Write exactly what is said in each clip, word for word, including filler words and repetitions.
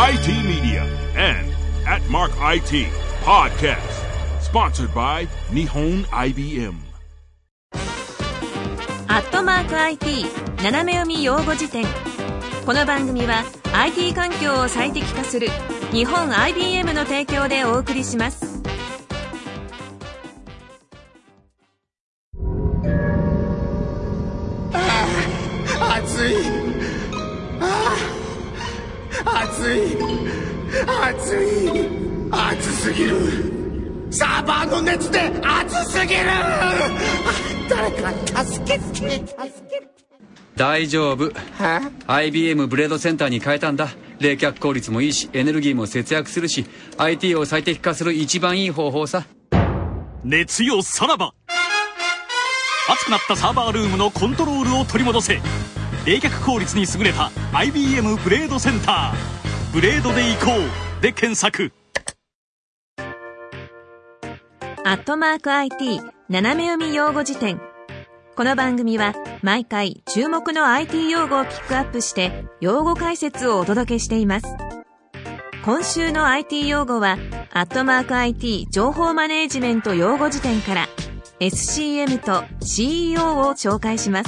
アイティー Media and at Mark アイティー Podcast sponsored by 日本 アイビーエムアットマーク アイティー 斜め読み用語辞典。この番組は アイティー 環境を最適化する日本 アイビーエム の提供でお送りします。 ああ、暑い。ああ、暑い。暑い。暑すぎる。サーバーの熱で暑すぎる。誰か助けて、助けて。 大丈夫。 アイビーエム ブレードセンターに変えたんだ。冷却効率もいいし、エネルギーも節約するし、 アイティー を最適化する一番いい方法さ。 熱よさらば。熱くなったサーバールームのコントロールを取り戻せ。冷却効率に優れた アイビーエム ブレードセンター。ブレードでいこうで検索。 アットマーク アイティー 斜め読み用語辞典。この番組は毎回注目の アイティー 用語をピックアップして用語解説をお届けしています。今週の アイティー 用語はアットマーク アイティー 情報マネージメント用語辞典から エスシーエム と シーイーオー を紹介します。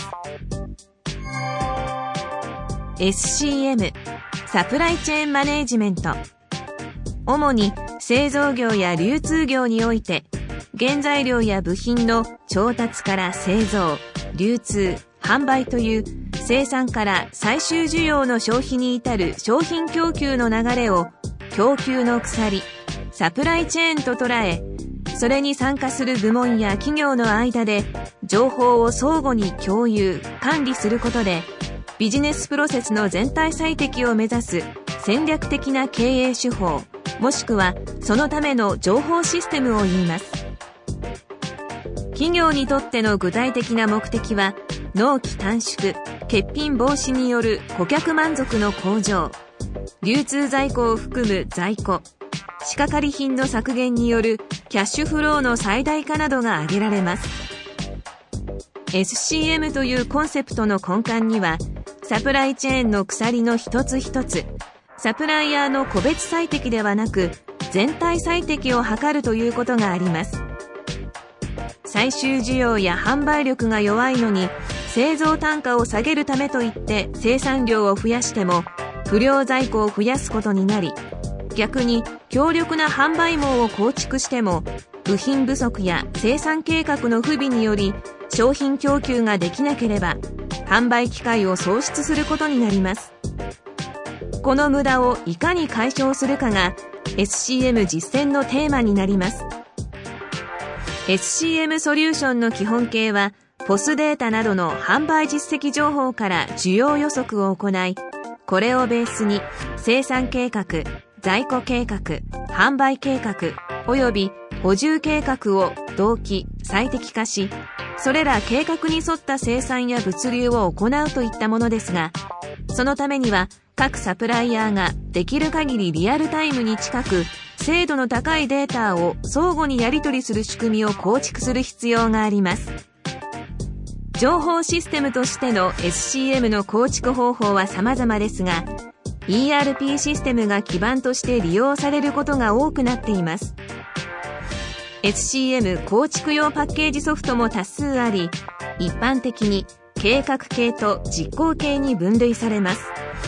エスシーエム サプライチェーンマネージメント。主に製造業や流通業において原材料や部品の調達から製造、流通、販売という生産から最終需要の消費に至る商品供給の流れを供給の鎖、サプライチェーンと捉え、それに参加する部門や企業の間で情報を相互に共有、管理することでビジネスプロセスの全体最適を目指す戦略的な経営手法、もしくはそのための情報システムを言います。企業にとっての具体的な目的は、納期短縮、欠品防止による顧客満足の向上、流通在庫を含む在庫、仕掛かり品の削減によるキャッシュフローの最大化などが挙げられます。エスシーエム というコンセプトの根幹には、サプライチェーンの鎖の一つ一つ、サプライヤーの個別最適ではなく、全体最適を図るということがあります。最終需要や販売力が弱いのに製造単価を下げるためといって生産量を増やしても不良在庫を増やすことになり、逆に強力な販売網を構築しても部品不足や生産計画の不備により商品供給ができなければ販売機会を喪失することになります。この無駄をいかに解消するかが エスシーエム 実践のテーマになります。エスシーエム ソリューションの基本形は、ポスデータなどの販売実績情報から需要予測を行い、これをベースに生産計画、在庫計画、販売計画、および補充計画を同期、最適化し、それら計画に沿った生産や物流を行うといったものですが、そのためには各サプライヤーができる限りリアルタイムに近く、精度の高いデータを相互にやり取りする仕組みを構築する必要があります。情報システムとしての エスシーエム の構築方法は様々ですが、イーアールピー システムが基盤として利用されることが多くなっています。エスシーエム 構築用パッケージソフトも多数あり、一般的に計画系と実行系に分類されます。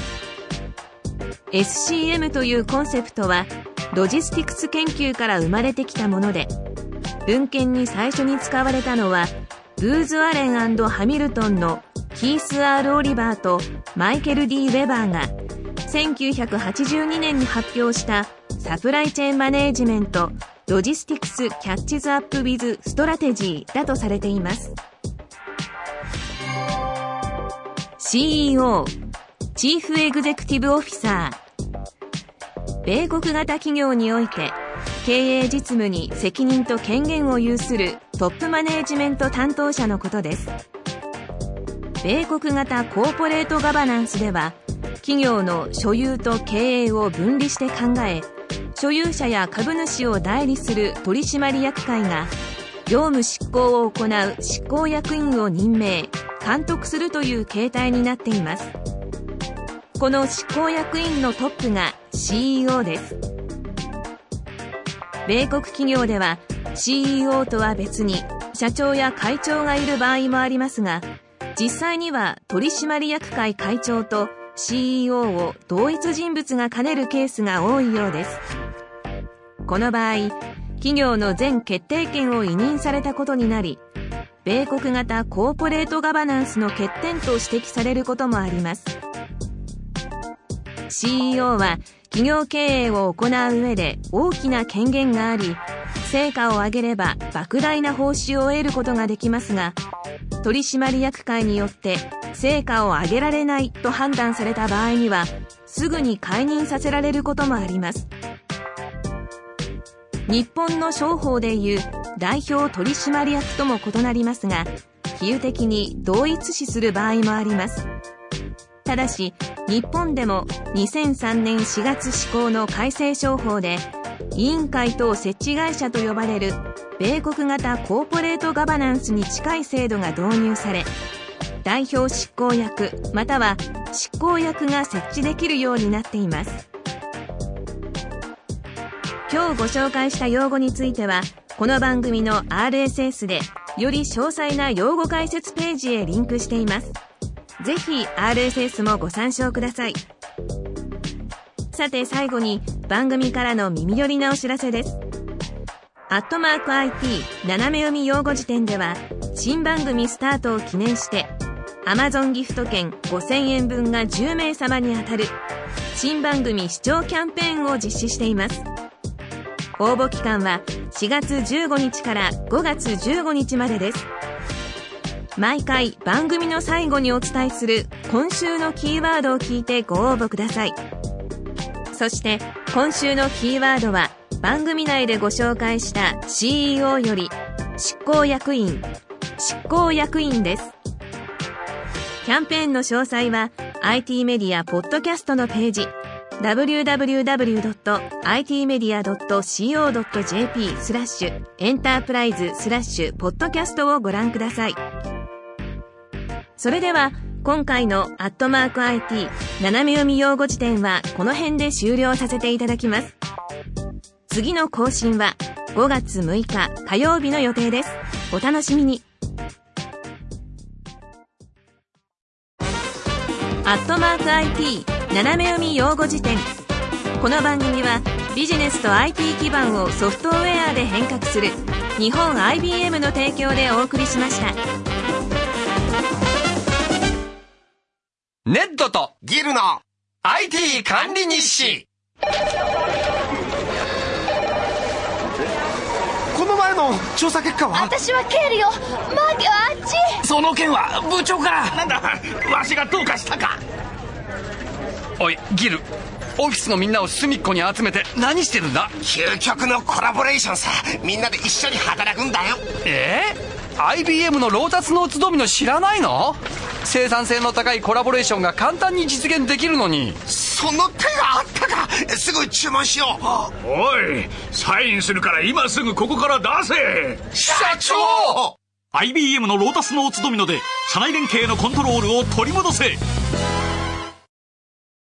エスシーエム というコンセプトは、ロジスティクス研究から生まれてきたもので、文献に最初に使われたのはブーズ・アレン&ハミルトンのキース・アール・オリバーとマイケル・ディ・ウェバーがせんきゅうひゃくはちじゅうにねんに発表したサプライチェーンマネージメントロジスティクス・キャッチズ・アップ・ウィズ・ストラテジーだとされています。 シーイーオー チーフエグゼクティブオフィサー、米国型企業において経営実務に責任と権限を有するトップマネージメント担当者のことです。米国型コーポレートガバナンスでは、企業の所有と経営を分離して考え、所有者や株主を代理する取締役会が業務執行を行う執行役員を任命、監督するという形態になっています。 この執行役員のトップが シーイーオー です。米国企業では シーイーオー とは別に社長や会長がいる場合もありますが、実際には取締役会会長と シーイーオー を同一人物が兼ねるケースが多いようです。この場合、企業の全決定権を委任されたことになり、米国型コーポレートガバナンスの欠点と指摘されることもあります。シーイーオー は企業経営を行う上で大きな権限があり、成果を上げれば莫大な報酬を得ることができますが、取締役会によって成果を上げられないと判断された場合には、すぐに解任させられることもあります。日本の商法でいう代表取締役とも異なりますが、比喩的に同一視する場合もあります。ただし、日本でもにせんさんねんしがつ施行の改正商法で、委員会等設置会社と呼ばれる米国型コーポレートガバナンスに近い制度が導入され、代表執行役または執行役が設置できるようになっています。今日ご紹介した用語については、この番組の アールエスエス でより詳細な用語解説ページへリンクしています。ぜひ アールエスエス もご参照ください。さて最後に番組からの耳寄りなお知らせです。アットマーク アイティー 斜め読み用語辞典では、新番組スタートを記念して Amazon ギフト券ごせんえんぶんがじゅうめいさまに当たる新番組視聴キャンペーンを実施しています。応募期間はしがつじゅうごにちからごがつじゅうごにちまでです。毎回番組の最後にお伝えする今週のキーワードを聞いてご応募ください。そして今週のキーワードは番組内でご紹介した シーイーオー より執行役員、執行役員です。キャンペーンの詳細は アイティー メディアポッドキャストのページ ダブリューダブリューダブリュードットアイティーメディアドットシーオードットジェーピースラッシュエンタープライズスラッシュポッドキャストをご覧ください。それでは今回のアットマーク アイティー 斜め読み用語辞典はこの辺で終了させていただきます。次の更新はごがつむいか火曜日の予定です。お楽しみに。アットマーク アイティー 斜め読み用語辞典。この番組はビジネスと アイティー 基盤をソフトウェアで変革する日本 アイビーエム の提供でお送りしました。 ネットとギルのアイティー 管理日誌。 この前の調査結果は？ 私はケールよ。マーケはあっち。 その件は部長から。 なんだ、わしがどうかしたか？ おいギル、オフィスのみんなを隅っこに集めて何してるんだ？ 究極のコラボレーションさ。みんなで一緒に働くんだよ。 えー、アイビーエム のロータスノーツドミノ知らないの？生産性の高いコラボレーションが簡単に実現できるのに。 その手があったか。すぐ注文しよう。 おい、サインするから今すぐここから出せ。 社長！ アイビーエム のロータスノーツドミノで社内連携のコントロールを取り戻せ。